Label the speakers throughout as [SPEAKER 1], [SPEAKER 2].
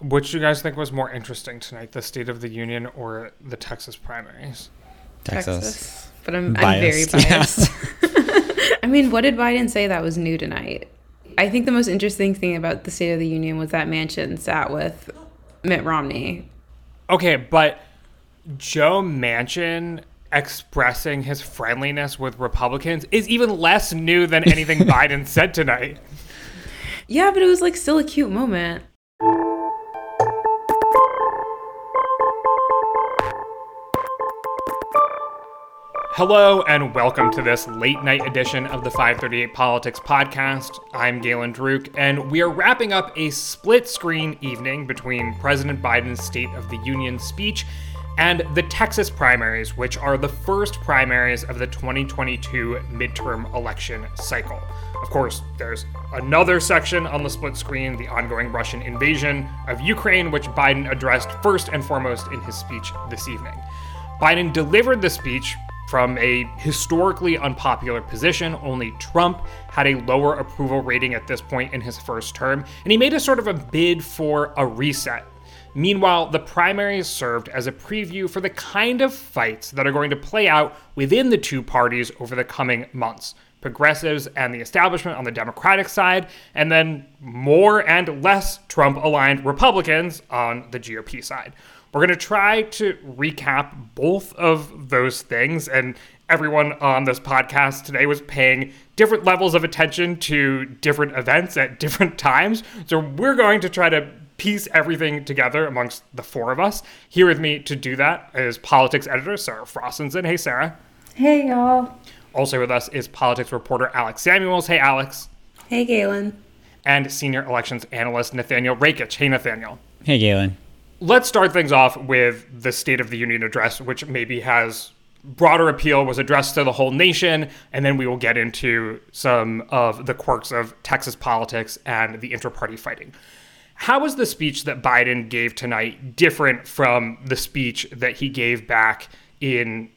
[SPEAKER 1] Which do you guys think was more interesting tonight, the State of the Union or the Texas primaries?
[SPEAKER 2] Texas.
[SPEAKER 3] But I'm very biased. Yeah. I mean, what did Biden say that was new tonight? I think the most interesting thing about the State of the Union was that Manchin sat with Mitt Romney.
[SPEAKER 1] Okay, but Joe Manchin expressing his friendliness with Republicans is even less new than anything Biden said tonight.
[SPEAKER 3] Yeah, but it was like still a cute moment.
[SPEAKER 1] Hello and welcome to this late night edition of the 538 Politics podcast. I'm Galen Druk, and we are wrapping up a split screen evening between President Biden's State of the Union speech and the Texas primaries, which are the first primaries of the 2022 midterm election cycle. Of course, there's another section on the split screen, the ongoing Russian invasion of Ukraine, which Biden addressed first and foremost in his speech this evening. Biden delivered the speech from a historically unpopular position. Only Trump had a lower approval rating at this point in his first term, and he made a sort of a bid for a reset. Meanwhile, the primaries served as a preview for the kind of fights that are going to play out within the two parties over the coming months. Progressives and the establishment on the Democratic side, and then more and less Trump-aligned Republicans on the GOP side. We're going to try to recap both of those things, and everyone on this podcast today was paying different levels of attention to different events at different times. So we're going to try to piece everything together amongst the four of us. Here with me to do that is politics editor Sarah Frostinson. Hey, Sarah.
[SPEAKER 4] Hey, y'all.
[SPEAKER 1] Also with us is politics reporter Alex Samuels. Hey, Alex.
[SPEAKER 3] Hey, Galen.
[SPEAKER 1] And senior elections analyst Nathaniel Rakich. Hey, Nathaniel.
[SPEAKER 2] Hey, Galen.
[SPEAKER 1] Let's start things off with the State of the Union address, which maybe has broader appeal, was addressed to the whole nation, and then we will get into some of the quirks of Texas politics and the inter-party fighting. How was the speech that Biden gave tonight different from the speech that he gave back in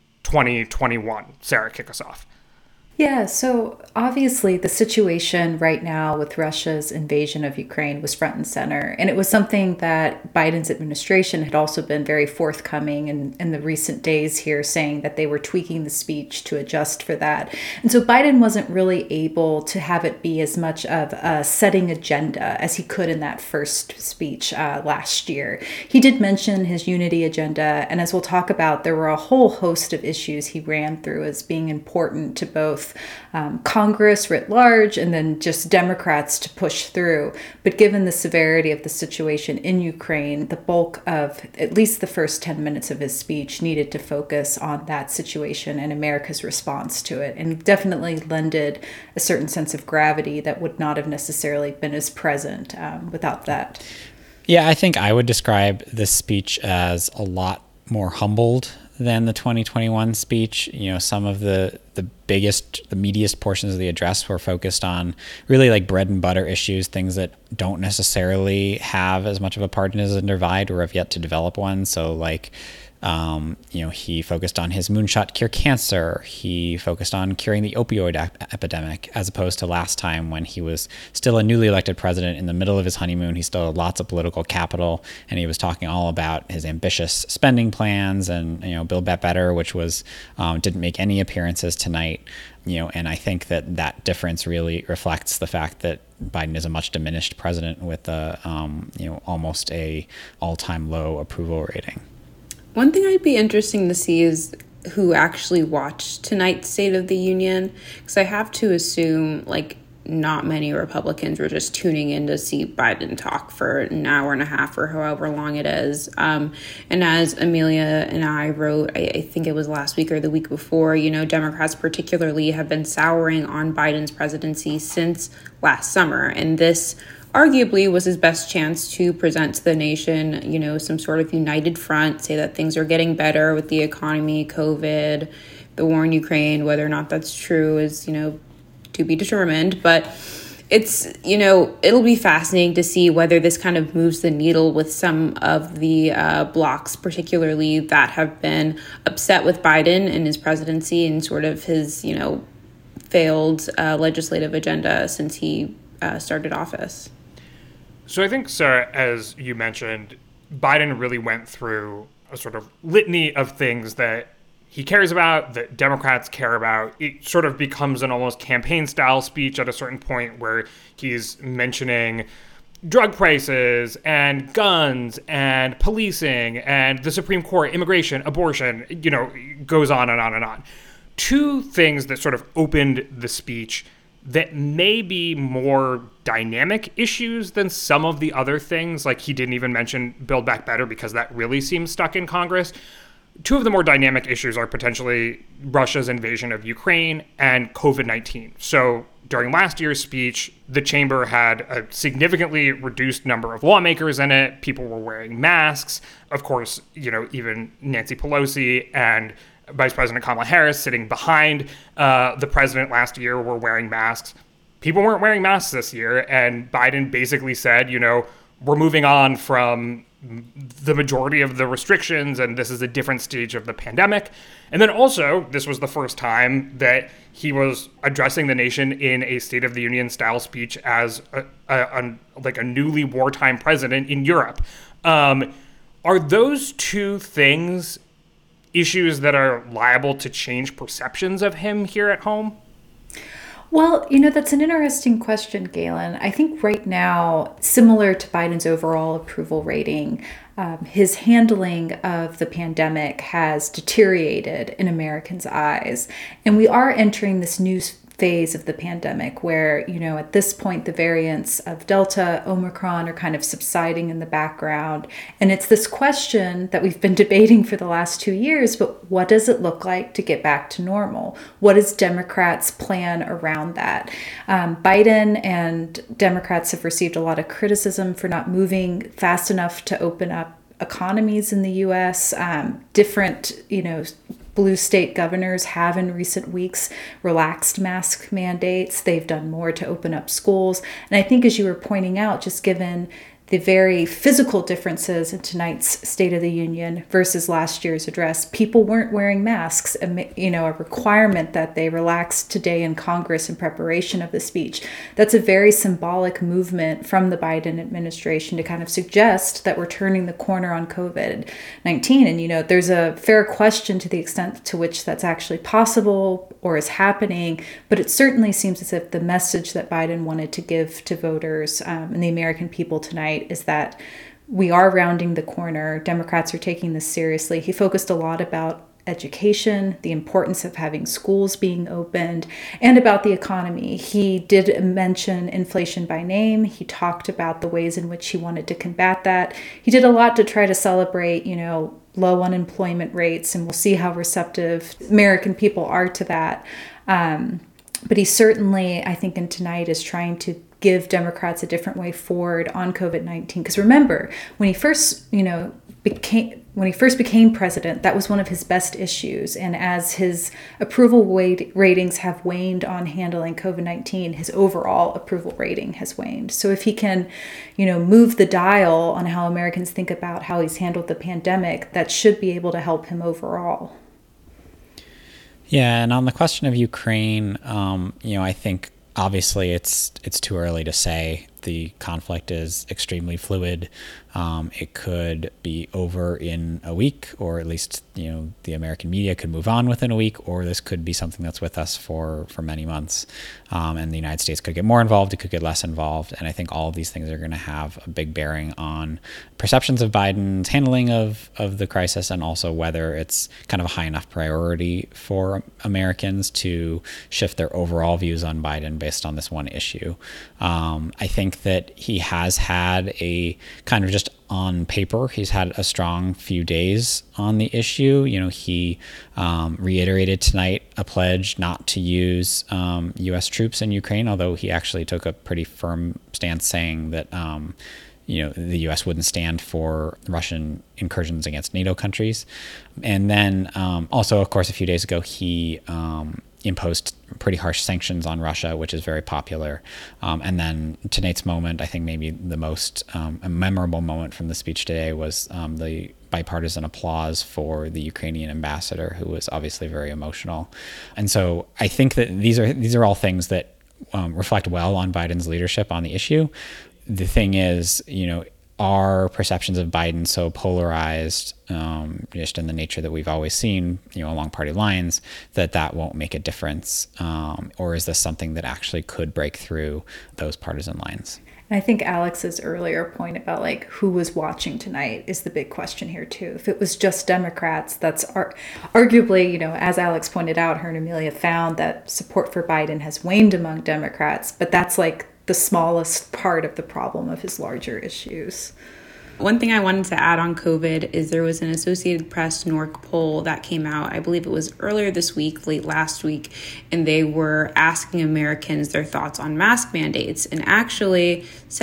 [SPEAKER 1] 2021? Sarah, kick us off.
[SPEAKER 4] Yeah, so obviously the situation right now with Russia's invasion of Ukraine was front and center. And it was something that Biden's administration had also been very forthcoming in the recent days here, saying that they were tweaking the speech to adjust for that. And so Biden wasn't really able to have it be as much of a setting agenda as he could in that first speech last year. He did mention his unity agenda. And as we'll talk about, there were a whole host of issues he ran through as being important to both Congress writ large and then just Democrats to push through. But given the severity of the situation in Ukraine, the bulk of at least the first 10 minutes of his speech needed to focus on that situation and America's response to it, and definitely lended a certain sense of gravity that would not have necessarily been as present without that.
[SPEAKER 2] Yeah, I think I would describe this speech as a lot more humbled than the 2021 speech. You know, some of the meatiest portions of the address were focused on really like bread and butter issues, things that don't necessarily have as much of a partisan divide or have yet to develop one. So like, he focused on his moonshot cure cancer. He focused on curing the opioid epidemic, as opposed to last time when he was still a newly elected president in the middle of his honeymoon. He still had lots of political capital, and he was talking all about his ambitious spending plans and, Build Back Better, which was didn't make any appearances tonight. And I think that difference really reflects the fact that Biden is a much diminished president with almost a all-time low approval rating.
[SPEAKER 3] One thing I'd be interesting to see is who actually watched tonight's State of the Union, because I have to assume not many Republicans were just tuning in to see Biden talk for an hour and a half or however long it is. And as Amelia and I wrote, I think it was last week or the week before, Democrats particularly have been souring on Biden's presidency since last summer. And this arguably was his best chance to present to the nation, some sort of united front, say that things are getting better with the economy, COVID, the war in Ukraine. Whether or not that's true is, to be determined. But it's, it'll be fascinating to see whether this kind of moves the needle with some of the blocs, particularly that have been upset with Biden and his presidency and sort of his, failed legislative agenda since he started office.
[SPEAKER 1] So I think, Sarah, as you mentioned, Biden really went through a sort of litany of things that he cares about, that Democrats care about. It sort of becomes an almost campaign-style speech at a certain point where he's mentioning drug prices and guns and policing and the Supreme Court, immigration, abortion, goes on and on and on. Two things that sort of opened the speech that may be more dynamic issues than some of the other things. Like, he didn't even mention Build Back Better because that really seems stuck in Congress. Two of the more dynamic issues are potentially Russia's invasion of Ukraine and COVID-19. So during last year's speech, the chamber had a significantly reduced number of lawmakers in it. People were wearing masks. Of course, even Nancy Pelosi and Vice President Kamala Harris, sitting behind the president last year, were wearing masks. People weren't wearing masks this year, and Biden basically said, we're moving on from the majority of the restrictions, and this is a different stage of the pandemic. And then also, this was the first time that he was addressing the nation in a State of the Union style speech as a newly wartime president in Europe. Are those two things issues that are liable to change perceptions of him here at home?
[SPEAKER 4] Well, that's an interesting question, Galen. I think right now, similar to Biden's overall approval rating, his handling of the pandemic has deteriorated in Americans' eyes. And we are entering this new phase of the pandemic where, at this point, the variants of Delta, Omicron are kind of subsiding in the background. And it's this question that we've been debating for the last 2 years, but what does it look like to get back to normal? What is Democrats' plan around that? Biden and Democrats have received a lot of criticism for not moving fast enough to open up economies in the U.S. Different, blue state governors have in recent weeks relaxed mask mandates. They've done more to open up schools. And I think, as you were pointing out, just given the very physical differences in tonight's State of the Union versus last year's address, people weren't wearing masks, a requirement that they relaxed today in Congress in preparation of the speech. That's a very symbolic movement from the Biden administration to kind of suggest that we're turning the corner on COVID-19. And, there's a fair question to the extent to which that's actually possible or is happening, but it certainly seems as if the message that Biden wanted to give to voters and the American people tonight is that we are rounding the corner. Democrats are taking this seriously. He focused a lot about education, the importance of having schools being opened, and about the economy. He did mention inflation by name. He talked about the ways in which he wanted to combat that. He did a lot to try to celebrate, low unemployment rates, and we'll see how receptive American people are to that. But he certainly, I think, in tonight is trying to give Democrats a different way forward on COVID-19. Because remember, when he first, became president, that was one of his best issues. And as his approval ratings have waned on handling COVID-19, his overall approval rating has waned. So if he can, move the dial on how Americans think about how he's handled the pandemic, that should be able to help him overall.
[SPEAKER 2] Yeah, and on the question of Ukraine, I think obviously it's too early to say. The conflict is extremely fluid. It could be over in a week, or at least, the American media could move on within a week, or this could be something that's with us for many months. And the United States could get more involved, it could get less involved. And I think all of these things are going to have a big bearing on perceptions of Biden's handling of the crisis, and also whether it's kind of a high enough priority for Americans to shift their overall views on Biden based on this one issue. I think that he has had a kind of, just on paper, he's had a strong few days on the issue. He reiterated tonight a pledge not to use U.S. troops in Ukraine, although he actually took a pretty firm stance saying that the U.S. wouldn't stand for Russian incursions against NATO countries. And then also, of course, a few days ago, he imposed pretty harsh sanctions on Russia, which is very popular. And then tonight's moment, I think maybe the most memorable moment from the speech today was the bipartisan applause for the Ukrainian ambassador, who was obviously very emotional. And so I think that these are all things that reflect well on Biden's leadership on the issue. the thing is, are perceptions of Biden so polarized, just in the nature that we've always seen, along party lines, that won't make a difference? Or is this something that actually could break through those partisan lines?
[SPEAKER 4] And I think Alex's earlier point about like who was watching tonight is the big question here too. If it was just Democrats, that's arguably, as Alex pointed out, her and Amelia found that support for Biden has waned among Democrats, but that's like the smallest part of the problem of his larger issues.
[SPEAKER 3] One thing I wanted to add on COVID is there was an Associated Press NORC poll that came out, I believe it was earlier this week, late last week, and they were asking Americans their thoughts on mask mandates. And actually,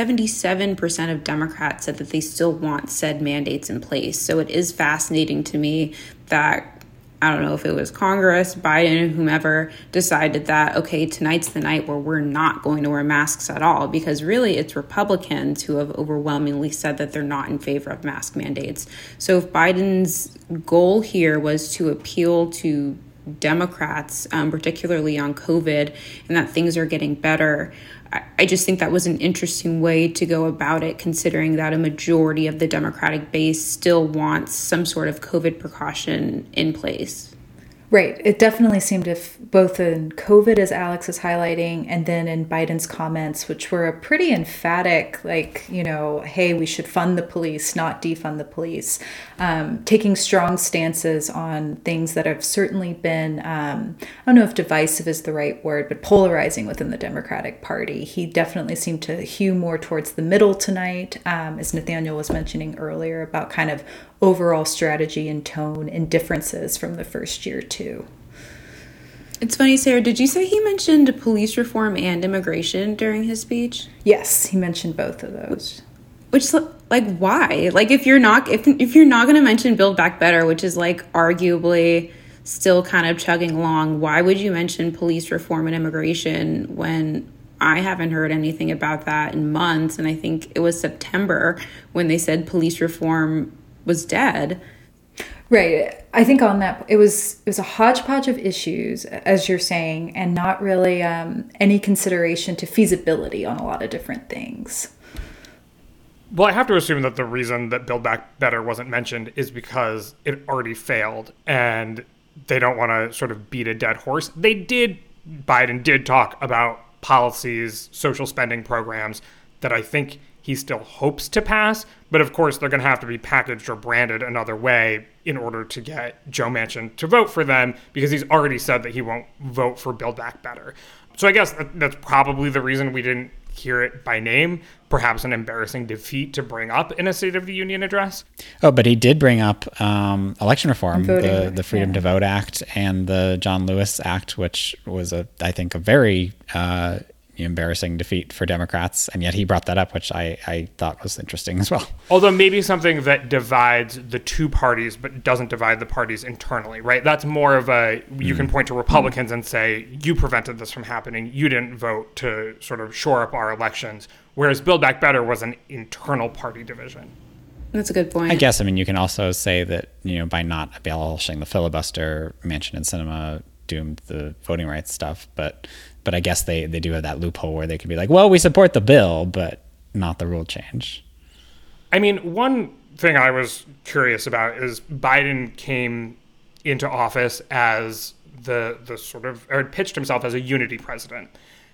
[SPEAKER 3] 77% of Democrats said that they still want said mandates in place. So it is fascinating to me that, I don't know if it was Congress, Biden, whomever, decided that, okay, tonight's the night where we're not going to wear masks at all, because really it's Republicans who have overwhelmingly said that they're not in favor of mask mandates. So if Biden's goal here was to appeal to Democrats, particularly on COVID, and that things are getting better, I just think that was an interesting way to go about it, considering that a majority of the Democratic base still wants some sort of COVID precaution in place.
[SPEAKER 4] Right. It definitely seemed if both in COVID, as Alex is highlighting, and then in Biden's comments, which were a pretty emphatic, like, hey, we should fund the police, not defund the police, taking strong stances on things that have certainly been, I don't know if divisive is the right word, but polarizing within the Democratic Party. He definitely seemed to hew more towards the middle tonight, as Nathaniel was mentioning earlier, about kind of overall strategy and tone and differences from the first year too.
[SPEAKER 3] It's funny, Sarah, did you say he mentioned police reform and immigration during his speech?
[SPEAKER 4] Yes, he mentioned both of those.
[SPEAKER 3] Which, like, why? Like, if you're not going to mention Build Back Better, which is like arguably still kind of chugging along, why would you mention police reform and immigration when I haven't heard anything about that in months? And I think it was September when they said police reform was dead.
[SPEAKER 4] Right. I think on that, it was a hodgepodge of issues, as you're saying, and not really any consideration to feasibility on a lot of different things.
[SPEAKER 1] Well, I have to assume that the reason that Build Back Better wasn't mentioned is because it already failed and they don't want to sort of beat a dead horse. Biden did talk about policies, social spending programs that I think he still hopes to pass, but of course they're going to have to be packaged or branded another way in order to get Joe Manchin to vote for them, because he's already said that he won't vote for Build Back Better. So I guess that's probably the reason we didn't hear it by name, perhaps an embarrassing defeat to bring up in a State of the Union address.
[SPEAKER 2] Oh, but he did bring up election reform, the Freedom to Vote Act and the John Lewis Act, which was, I think, a very embarrassing defeat for Democrats, and yet he brought that up, which I thought was interesting as well.
[SPEAKER 1] Although maybe something that divides the two parties but doesn't divide the parties internally, right? That's more of you can point to Republicans and say, you prevented this from happening, you didn't vote to sort of shore up our elections, whereas Build Back Better was an internal party division.
[SPEAKER 3] That's a good point.
[SPEAKER 2] I guess, you can also say that, by not abolishing the filibuster, Manchin and Sinema doomed the voting rights stuff, but I guess they do have that loophole where they could be like, well, we support the bill, but not the rule change.
[SPEAKER 1] I mean, one thing I was curious about is Biden came into office as the sort of, or pitched himself as a unity president.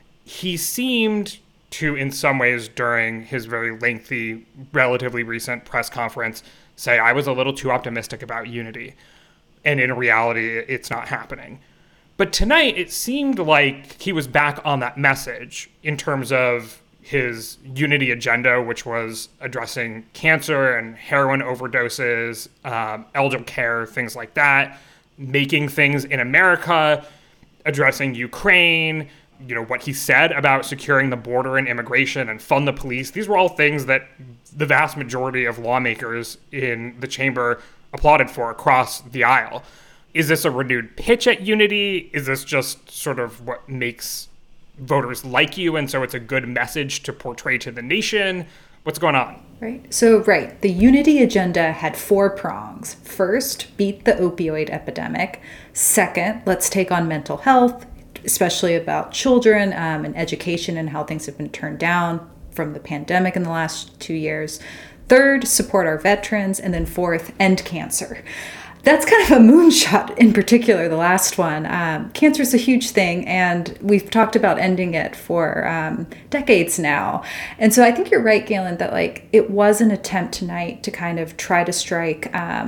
[SPEAKER 1] He seemed to, in some ways, during his very lengthy, relatively recent press conference, say, I was a little too optimistic about unity. And in reality, it's not happening. But tonight, it seemed like he was back on that message in terms of his unity agenda, which was addressing cancer and heroin overdoses, elder care, things like that, making things in America, addressing Ukraine, what he said about securing the border and immigration and fund the police. These were all things that the vast majority of lawmakers in the chamber applauded for across the aisle. Is this a renewed pitch at unity? Is this just sort of what makes voters like you, and so it's a good message to portray to the nation? What's going on?
[SPEAKER 4] Right. So, the unity agenda had 4 prongs. First, beat the opioid epidemic. Second, let's take on mental health, especially about children and education and how things have been turned down. from the pandemic in the last 2 years. Third, support our veterans. And then fourth, end cancer. That's kind of a moonshot in particular, the last one. Cancer is a huge thing, and we've talked about ending it for decades now. And so I think you're right, Galen, that like it was an attempt tonight to kind of try to strike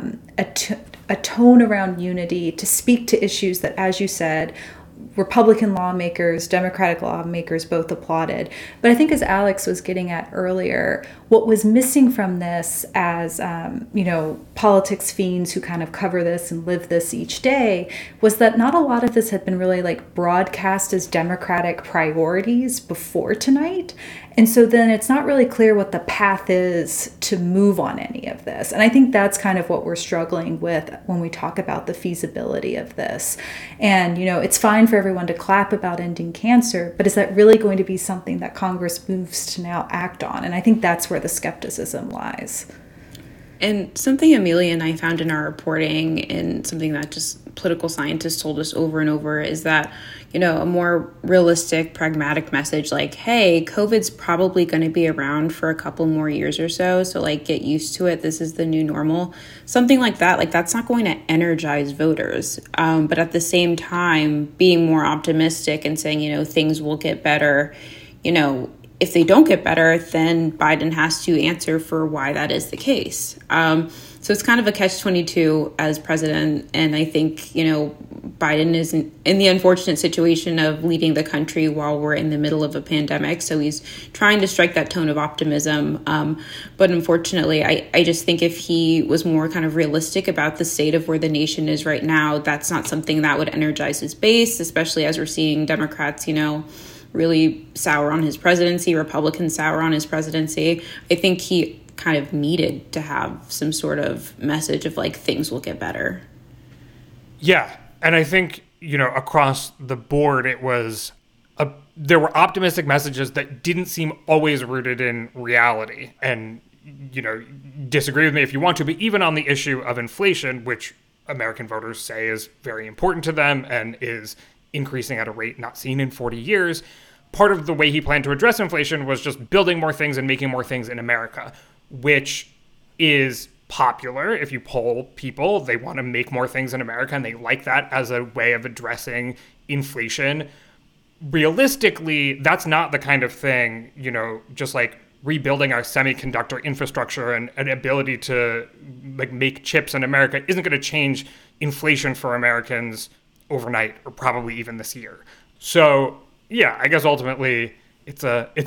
[SPEAKER 4] a tone around unity, to speak to issues that, as you said, Republican lawmakers, Democratic lawmakers both applauded. But I think, as Alex was getting at earlier, what was missing from this, as politics fiends who kind of cover this and live this each day, was that not a lot of this had been really like broadcast as Democratic priorities before tonight. And so then it's not really clear what the path is to move on any of this. And I think that's kind of what we're struggling with when we talk about the feasibility of this. And, it's fine for everyone to clap about ending cancer, but is that really going to be something that Congress moves to now act on? And I think that's where the skepticism lies.
[SPEAKER 3] And something Amelia and I found in our reporting, and something that just political scientists told us over and over, is that, a more realistic, pragmatic message like, hey, COVID's probably going to be around for a couple more years or so. So like, get used to it. This is the new normal. Something like that. Like, that's not going to energize voters. But at the same time, being more optimistic and saying, things will get better, if they don't get better, then Biden has to answer for why that is the case. So it's kind of a catch-22 as president. And I think, Biden is in the unfortunate situation of leading the country while we're in the middle of a pandemic. So he's trying to strike that tone of optimism. But unfortunately, I just think if he was more kind of realistic about the state of where the nation is right now, that's not something that would energize his base, especially as we're seeing Democrats, really sour on his presidency, Republicans sour on his presidency. I think he kind of needed to have some sort of message of like, things will get better.
[SPEAKER 1] Yeah. And I think, across the board, there were optimistic messages that didn't seem always rooted in reality. And, disagree with me if you want to, but even on the issue of inflation, which American voters say is very important to them and is increasing at a rate not seen in 40 years, part of the way he planned to address inflation was just building more things and making more things in America, which is popular. If you poll people, they want to make more things in America, and they like that as a way of addressing inflation. Realistically, that's not the kind of thing, just like rebuilding our semiconductor infrastructure and an ability to like make chips in America isn't going to change inflation for Americans overnight, or probably even this year. So yeah, I guess ultimately it's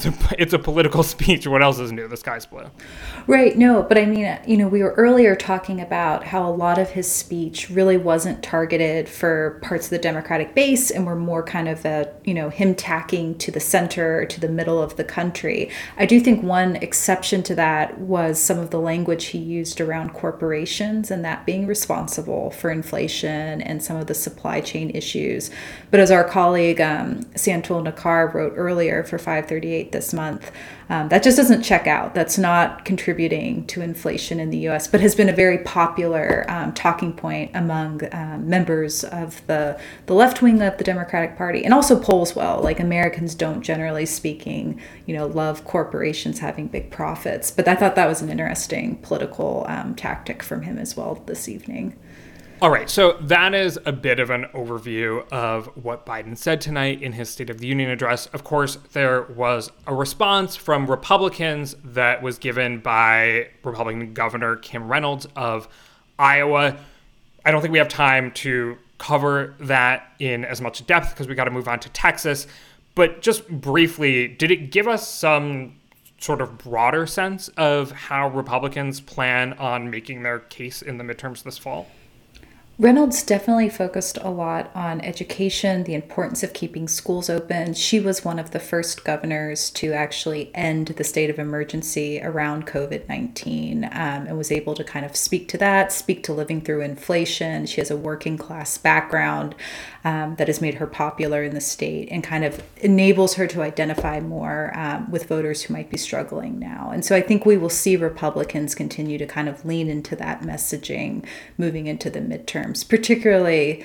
[SPEAKER 1] a political speech. What else is new? The sky's blue.
[SPEAKER 4] Right. No, but I mean, we were earlier talking about how a lot of his speech really wasn't targeted for parts of the Democratic base and were more kind of him tacking to the center, to the middle of the country. I do think one exception to that was some of the language he used around corporations and that being responsible for inflation and some of the supply chain issues. But as our colleague Santul Nakar wrote earlier for 538 this month, that just doesn't check out. That's not contributing to inflation in the U.S., but has been a very popular talking point among members of the left wing of the Democratic Party, and also polls well. Like, Americans don't, generally speaking, love corporations having big profits. But I thought that was an interesting political tactic from him as well this evening.
[SPEAKER 1] All right, so that is a bit of an overview of what Biden said tonight in his State of the Union address. Of course, there was a response from Republicans that was given by Republican Governor Kim Reynolds of Iowa. I don't think we have time to cover that in as much depth because we got to move on to Texas. But just briefly, did it give us some sort of broader sense of how Republicans plan on making their case in the midterms this fall?
[SPEAKER 4] Reynolds definitely focused a lot on education, the importance of keeping schools open. She was one of the first governors to actually end the state of emergency around COVID-19 and was able to kind of speak to that, speak to living through inflation. She has a working class background that has made her popular in the state and kind of enables her to identify more with voters who might be struggling now. And so I think we will see Republicans continue to kind of lean into that messaging moving into the midterms, particularly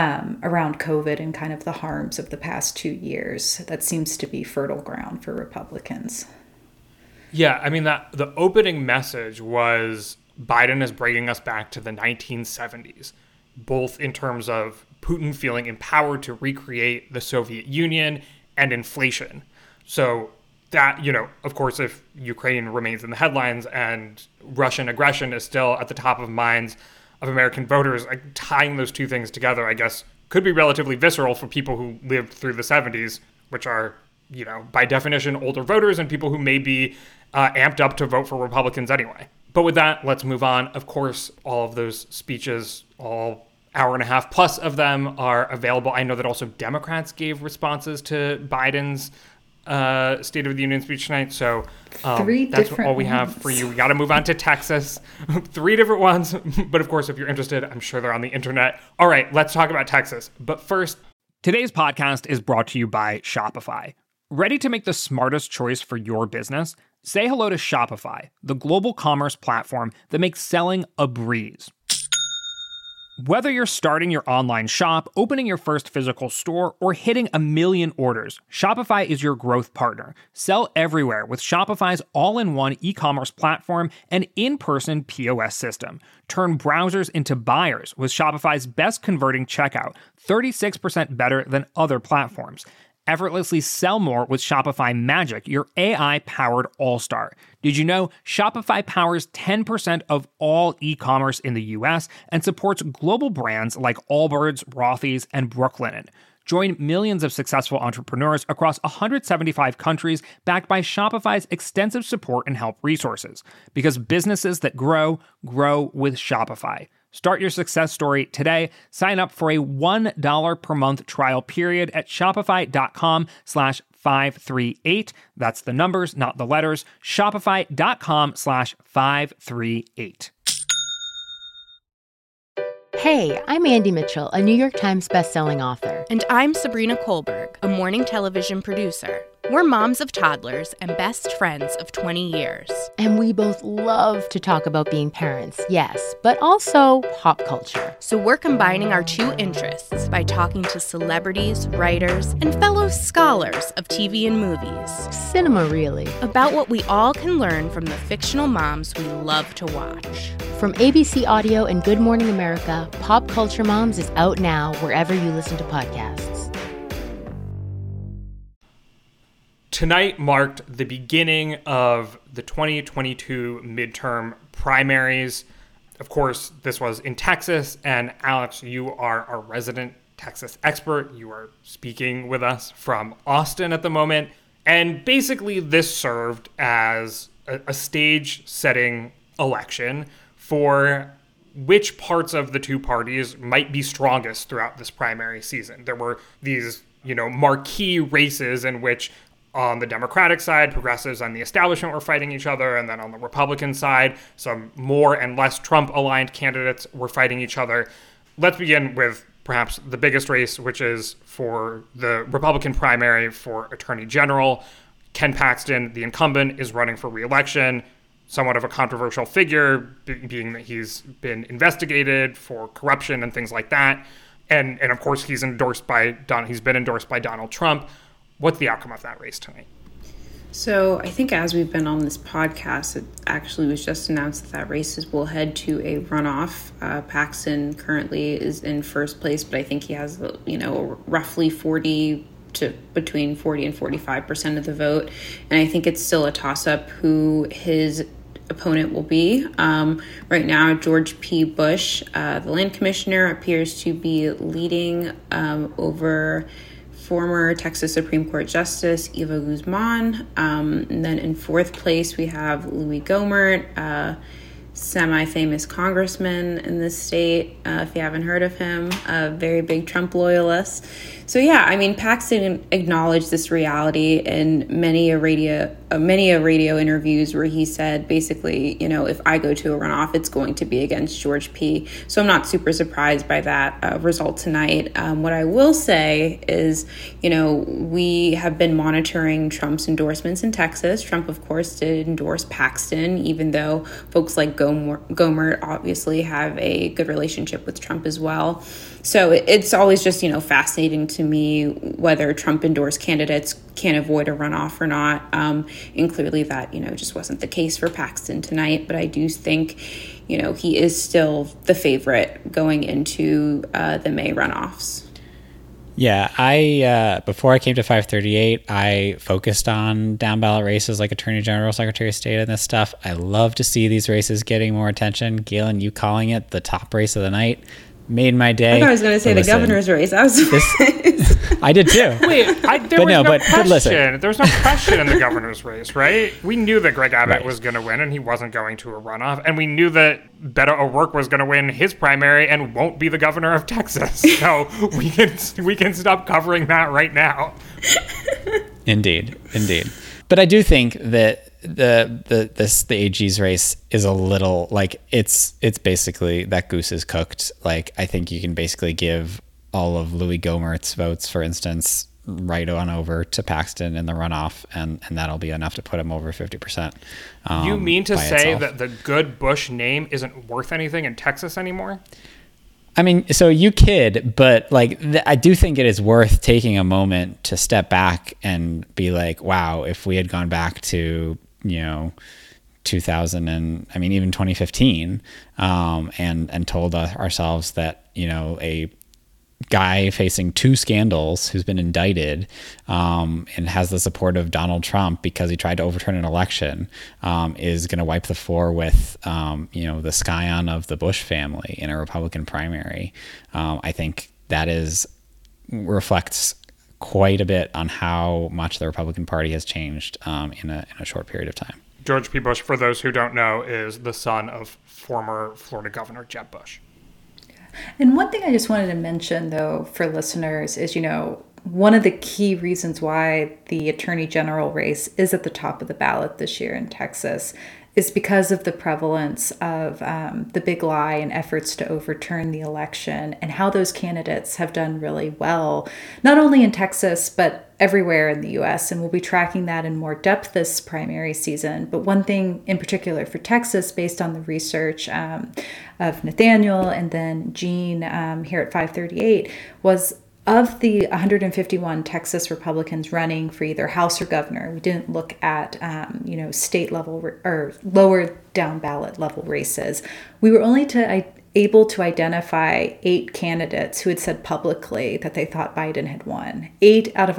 [SPEAKER 4] around COVID and kind of the harms of the past 2 years. That seems to be fertile ground for Republicans.
[SPEAKER 1] Yeah, I mean, that the opening message was Biden is bringing us back to the 1970s, both in terms of Putin feeling empowered to recreate the Soviet Union and inflation. So that, of course, if Ukraine remains in the headlines and Russian aggression is still at the top of minds of American voters, like, tying those two things together, I guess, could be relatively visceral for people who lived through the 70s, which are, by definition, older voters and people who may be amped up to vote for Republicans anyway. But with that, let's move on. Of course, all of those speeches, all hour and a half plus of them, are available. I know that also Democrats gave responses to Biden's State of the Union speech tonight. So that's all we have for you. We got to move on to Texas. 3 different ones. But of course, if you're interested, I'm sure they're on the internet. All right, let's talk about Texas. But first, today's podcast is brought to you by Shopify. Ready to make the smartest choice for your business? Say hello to Shopify, the global commerce platform that makes selling a breeze. Whether you're starting your online shop, opening your first physical store, or hitting 1 million orders, Shopify is your growth partner. Sell everywhere with Shopify's all-in-one e-commerce platform and in-person POS system. Turn browsers into buyers with Shopify's best converting checkout, 36% better than other platforms. Effortlessly sell more with Shopify Magic, your AI-powered all-star. Did you know Shopify powers 10% of all e-commerce in the U.S. and supports global brands like Allbirds, Rothy's, and Brooklinen? Join millions of successful entrepreneurs across 175 countries backed by Shopify's extensive support and help resources. Because businesses that grow, grow with Shopify. Start your success story today. Sign up for a $1 per month trial period at shopify.com/538. That's the numbers, not the letters. Shopify.com/538.
[SPEAKER 5] Hey, I'm Andy Mitchell, a New York Times bestselling author.
[SPEAKER 6] And I'm Sabrina Kohlberg, a morning television producer. We're moms of toddlers and best friends of 20 years.
[SPEAKER 5] And we both love to talk about being parents, yes, but also pop culture.
[SPEAKER 6] So we're combining our two interests by talking to celebrities, writers, and fellow scholars of TV and movies.
[SPEAKER 5] Cinema, really.
[SPEAKER 6] About what we all can learn from the fictional moms we love to watch.
[SPEAKER 5] From ABC Audio and Good Morning America, Pop Culture Moms is out now wherever you listen to podcasts.
[SPEAKER 1] Tonight marked the beginning of the 2022 midterm primaries. Of course, this was in Texas, and Alex, you are our resident Texas expert. You are speaking with us from Austin at the moment. And basically, this served as a stage-setting election for which parts of the two parties might be strongest throughout this primary season. There were these, marquee races in which on the Democratic side, progressives and the establishment were fighting each other. And then on the Republican side, some more and less Trump-aligned candidates were fighting each other. Let's begin with perhaps the biggest race, which is for the Republican primary for Attorney General. Ken Paxton, the incumbent, is running for re-election. Somewhat of a controversial figure, being that he's been investigated for corruption and things like that. And of course, he's been endorsed by Donald Trump. What's the outcome of that race tonight?
[SPEAKER 3] So I think as we've been on this podcast, it actually was just announced that races will head to a runoff. Paxton currently is in first place, but I think he has, roughly between 40 and 45% of the vote. And I think it's still a toss-up who his opponent will be. Right now, George P. Bush, the land commissioner, appears to be leading over former Texas Supreme Court Justice Eva Guzman. And then in fourth place, we have Louis Gohmert, semi-famous congressman in this state, if you haven't heard of him, a very big Trump loyalist. So yeah, I mean, Paxton acknowledged this reality in many a radio interviews where he said, basically, if I go to a runoff, it's going to be against George P. So I'm not super surprised by that result tonight. What I will say is, we have been monitoring Trump's endorsements in Texas. Trump, of course, did endorse Paxton, even though folks like Gohmert obviously have a good relationship with Trump as well. So it's always just, fascinating to me whether Trump-endorsed candidates can avoid a runoff or not. And clearly that, just wasn't the case for Paxton tonight. But I do think, he is still the favorite going into the May runoffs.
[SPEAKER 2] Yeah, I before I came to 538, I focused on down ballot races like Attorney General, Secretary of State, and this stuff. I love to see these races getting more attention. Galen, you calling it the top race of the night made my day.
[SPEAKER 3] I thought I was going to say the governor's race. I was
[SPEAKER 2] I did too.
[SPEAKER 1] Wait, there was no question. There was no question in the governor's race, right? We knew that Greg Abbott was going to win, and he wasn't going to a runoff. And we knew that Beto O'Rourke was going to win his primary and won't be the governor of Texas. So we can stop covering that right now.
[SPEAKER 2] Indeed. But I do think that the AG's race is a little like it's basically that goose is cooked. Like, I think you can basically give all of Louis Gohmert's votes, for instance, right on over to Paxton in the runoff, and that'll be enough to put him over 50%.
[SPEAKER 1] You mean to say that the good Bush name isn't worth anything in Texas anymore?
[SPEAKER 2] I mean, so you kid, but like I do think it is worth taking a moment to step back and be like, wow, if we had gone back to 2000 and even 2015, and told ourselves that a guy facing 2 scandals who's been indicted and has the support of Donald Trump because he tried to overturn an election is going to wipe the floor with the scion of the Bush family in a Republican primary. I think that reflects quite a bit on how much the Republican Party has changed in a short period of time.
[SPEAKER 1] George P. Bush, for those who don't know, is the son of former Florida Governor Jeb Bush.
[SPEAKER 4] And one thing I just wanted to mention, though, for listeners is, one of the key reasons why the Attorney General race is at the top of the ballot this year in Texas is because of the prevalence of the big lie and efforts to overturn the election, and how those candidates have done really well, not only in Texas, but everywhere in the U.S. And we'll be tracking that in more depth this primary season. But one thing in particular for Texas, based on the research of Nathaniel and then Gene here at 538, was of the 151 Texas Republicans running for either House or governor. We didn't look at, state level or lower down ballot level races. We were only able to identify 8 candidates who had said publicly that they thought Biden had won. 8 out of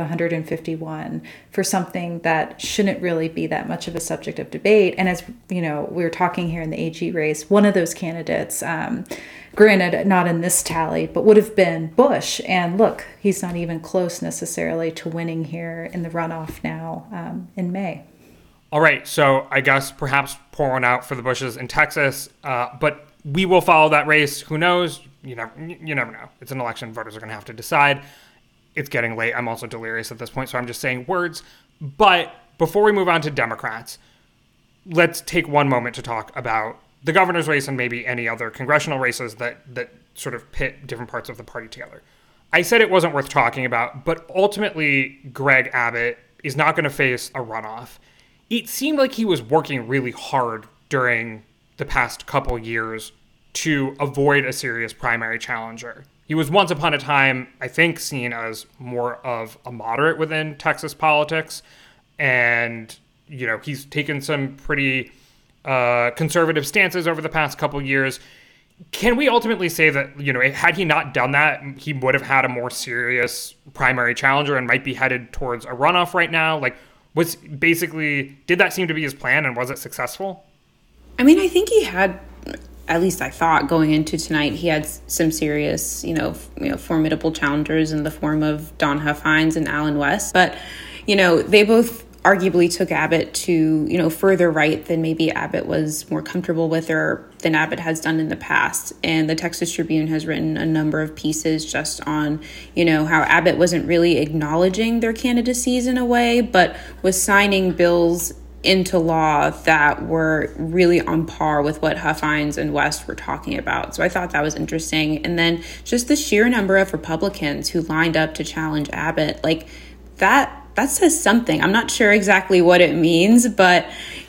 [SPEAKER 4] 151 for something that shouldn't really be that much of a subject of debate. And as we were talking here in the AG race, one of those candidates, granted not in this tally, but would have been Bush. And look, he's not even close necessarily to winning here in the runoff now in May.
[SPEAKER 1] All right, so I guess perhaps pour one out for the Bushes in Texas, but we will follow that race. Who knows? You never know. It's an election. Voters are going to have to decide. It's getting late. I'm also delirious at this point, so I'm just saying words. But before we move on to Democrats, let's take one moment to talk about the governor's race and maybe any other congressional races that sort of pit different parts of the party together. I said it wasn't worth talking about, but ultimately Greg Abbott is not going to face a runoff. It seemed like he was working really hard during the past couple years to avoid a serious primary challenger. He was once upon a time, I think, seen as more of a moderate within Texas politics. And, he's taken some pretty conservative stances over the past couple years. Can we ultimately say that, had he not done that, he would have had a more serious primary challenger and might be headed towards a runoff right now? Did that seem to be his plan, and was it successful?
[SPEAKER 3] I mean, I think he had, at least I thought going into tonight, he had some serious, formidable challengers in the form of Don Huff Hines and Allen West. But, they both arguably took Abbott to, further right than maybe Abbott was more comfortable with or than Abbott has done in the past. And the Texas Tribune has written a number of pieces just on, how Abbott wasn't really acknowledging their candidacies in a way, but was signing bills into law that were really on par with what Huff Hines and West were talking about. So I thought that was interesting. And then just the sheer number of Republicans who lined up to challenge Abbott, that says something. I'm not sure exactly what it means, but,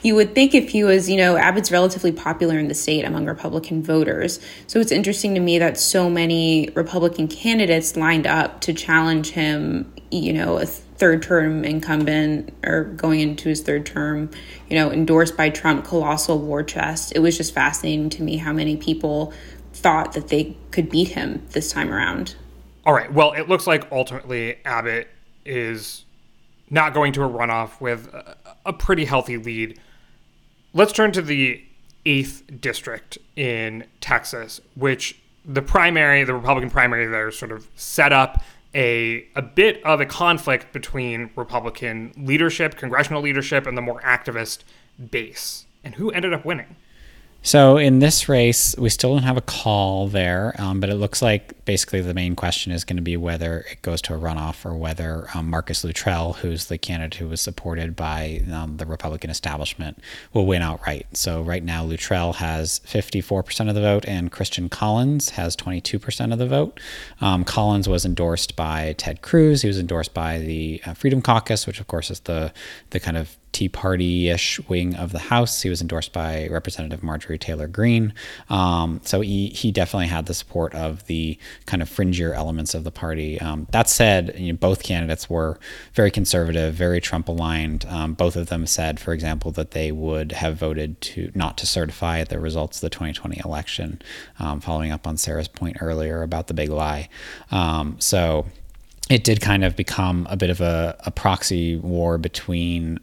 [SPEAKER 3] you would think if he was, Abbott's relatively popular in the state among Republican voters. So it's interesting to me that so many Republican candidates lined up to challenge him, a third-term incumbent or going into his third term, endorsed by Trump, colossal war chest. It was just fascinating to me how many people thought that they could beat him this time around.
[SPEAKER 1] All right. Well, it looks like ultimately Abbott is not going to a runoff with a pretty healthy lead. Let's turn to the 8th district in Texas, which the Republican primary there sort of set up a bit of a conflict between Republican leadership, congressional leadership, and the more activist base. And who ended up winning?
[SPEAKER 2] So in this race, we still don't have a call there, but it looks like basically the main question is going to be whether it goes to a runoff or whether Marcus Luttrell, who's the candidate who was supported by the Republican establishment, will win outright. So right now, Luttrell has 54% of the vote and Christian Collins has 22% of the vote. Collins was endorsed by Ted Cruz. He was endorsed by the Freedom Caucus, which of course is the kind of Tea Party-ish wing of the House. He was endorsed by Representative Marjorie Taylor Greene. So he definitely had the support of the kind of fringier elements of the party. That said, both candidates were very conservative, very Trump-aligned. Both of them said, for example, that they would have voted not to certify the results of the 2020 election, following up on Sarah's point earlier about the big lie. So it did kind of become a bit of a proxy war between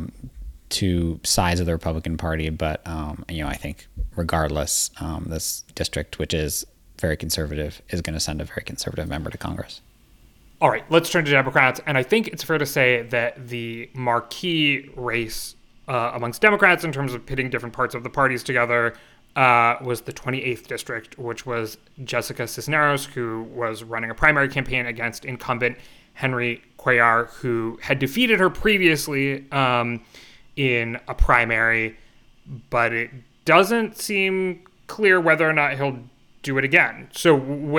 [SPEAKER 2] two sides of the Republican Party. But, I think regardless, this district, which is very conservative, is going to send a very conservative member to Congress.
[SPEAKER 1] All right, let's turn to Democrats. And I think it's fair to say that the marquee race amongst Democrats in terms of pitting different parts of the parties together was the 28th district, which was Jessica Cisneros, who was running a primary campaign against incumbent Henry Cuellar, who had defeated her previously in a primary, but it doesn't seem clear whether or not he'll do it again. So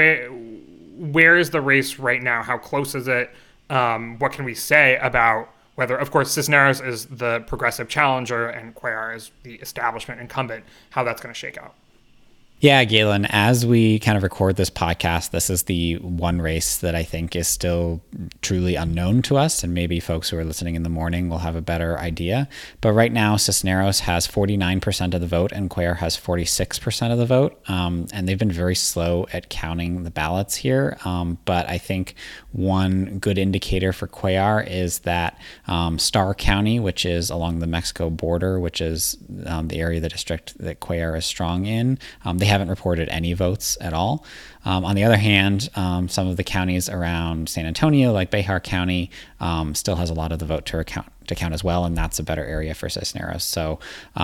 [SPEAKER 1] where is the race right now? How close is it? What can we say about whether, of course, Cisneros is the progressive challenger and Cuellar is the establishment incumbent, how that's going to shake out?
[SPEAKER 2] Yeah, Galen, as we kind of record this podcast, this is the one race that I think is still truly unknown to us, and maybe folks who are listening in the morning will have a better idea. But right now, Cisneros has 49% of the vote and Cuellar has 46% of the vote, and they've been very slow at counting the ballots here. But I think one good indicator for Cuellar is that Starr County, which is along the Mexico border, which is the area of the district that Cuellar is strong in, they haven't reported any votes at all. On the other hand, some of the counties around San Antonio, like Bexar County, still has a lot of the vote to count as well, and that's a better area for Cisneros. So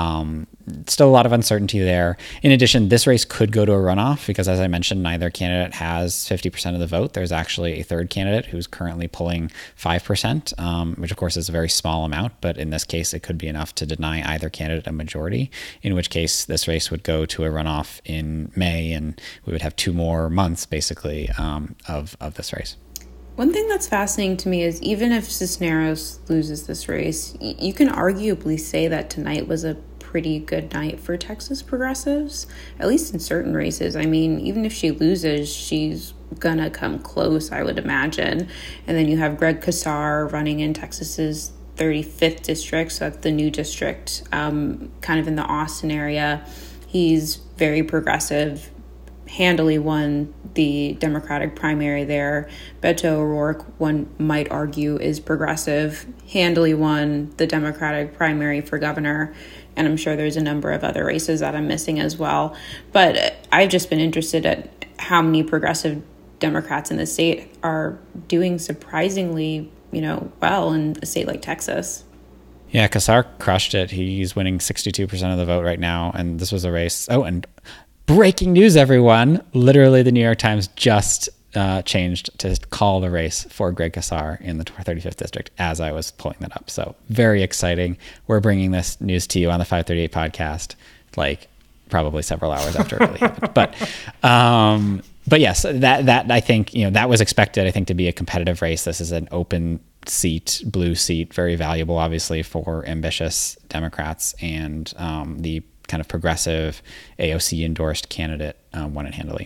[SPEAKER 2] still a lot of uncertainty there. In addition, this race could go to a runoff because, as I mentioned, neither candidate has 50% of the vote. There's actually a third candidate who's currently pulling 5%, which of course is a very small amount, but in this case, it could be enough to deny either candidate a majority, in which case this race would go to a runoff in May, and we would have 2 more months, basically, of this race.
[SPEAKER 3] One thing that's fascinating to me is even if Cisneros loses this race, you can arguably say that tonight was a pretty good night for Texas progressives, at least in certain races. I mean, even if she loses, she's gonna come close, I would imagine. And then you have Greg Casar running in Texas's 35th district, so that's the new district, kind of in the Austin area. He's very progressive, handily won the Democratic primary there. Beto O'Rourke, one might argue, is progressive, handily won the Democratic primary for governor. And I'm sure there's a number of other races that I'm missing as well. But I've just been interested at how many progressive Democrats in the state are doing surprisingly, well in a state like Texas.
[SPEAKER 2] Yeah, Casar crushed it. He's winning 62% of the vote right now. And this was a race. Oh, and breaking news, everyone. Literally, the New York Times just changed to call the race for Greg Casar in the 35th district as I was pulling that up. So very exciting. We're bringing this news to you on the 538 podcast, probably several hours after it really happened. But yes, that I think, that was expected, I think, to be a competitive race. This is an open blue seat, very valuable, obviously, for ambitious Democrats, and the kind of progressive AOC endorsed candidate won it handily.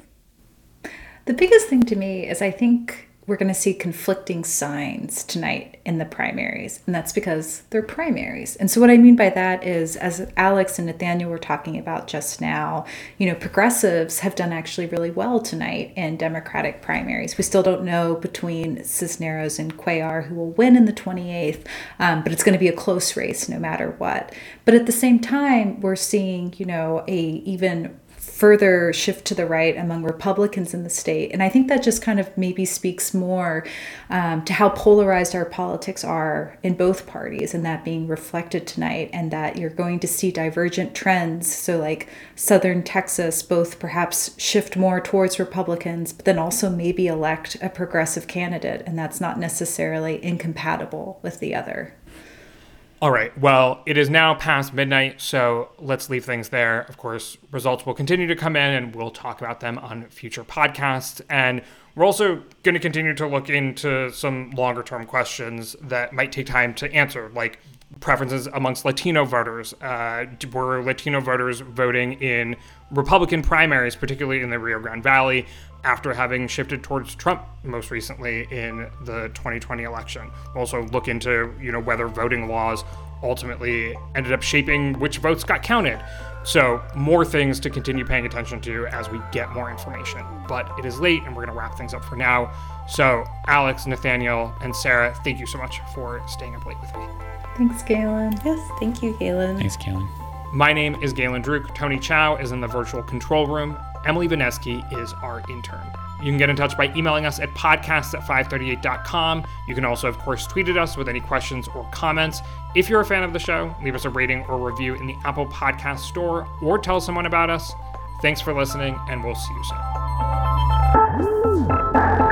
[SPEAKER 4] The biggest thing to me is I think we're going to see conflicting signs tonight in the primaries, and that's because they're primaries. And so what I mean by that is, as Alex and Nathaniel were talking about just now, progressives have done actually really well tonight in Democratic primaries. We still don't know between Cisneros and Cuellar who will win in the 28th, but it's going to be a close race no matter what. But at the same time, we're seeing, a even further shift to the right among Republicans in the state. And I think that just kind of maybe speaks more to how polarized our politics are in both parties, and that being reflected tonight, and that you're going to see divergent trends. So like Southern Texas, both perhaps shift more towards Republicans, but then also maybe elect a progressive candidate. And that's not necessarily incompatible with the other.
[SPEAKER 1] All right, well, it is now past midnight, so let's leave things there. Of course, results will continue to come in, and we'll talk about them on future podcasts. And we're also going to continue to look into some longer-term questions that might take time to answer, like preferences amongst Latino voters. Were Latino voters voting in Republican primaries, particularly in the Rio Grande Valley, after having shifted towards Trump most recently in the 2020 election? We'll also look into, whether voting laws ultimately ended up shaping which votes got counted. So more things to continue paying attention to as we get more information. But it is late, and we're going to wrap things up for now. So Alex, Nathaniel, and Sarah, thank you so much for staying up late with me.
[SPEAKER 4] Thanks, Galen.
[SPEAKER 3] Yes, thank you, Galen.
[SPEAKER 2] Thanks, Galen.
[SPEAKER 1] My name is Galen Druk. Tony Chow is in the virtual control room. Emily Vanesky is our intern. You can get in touch by emailing us at podcasts@538.com. You can also, of course, tweet at us with any questions or comments. If you're a fan of the show, leave us a rating or review in the Apple Podcast Store, or tell someone about us. Thanks for listening, and we'll see you soon.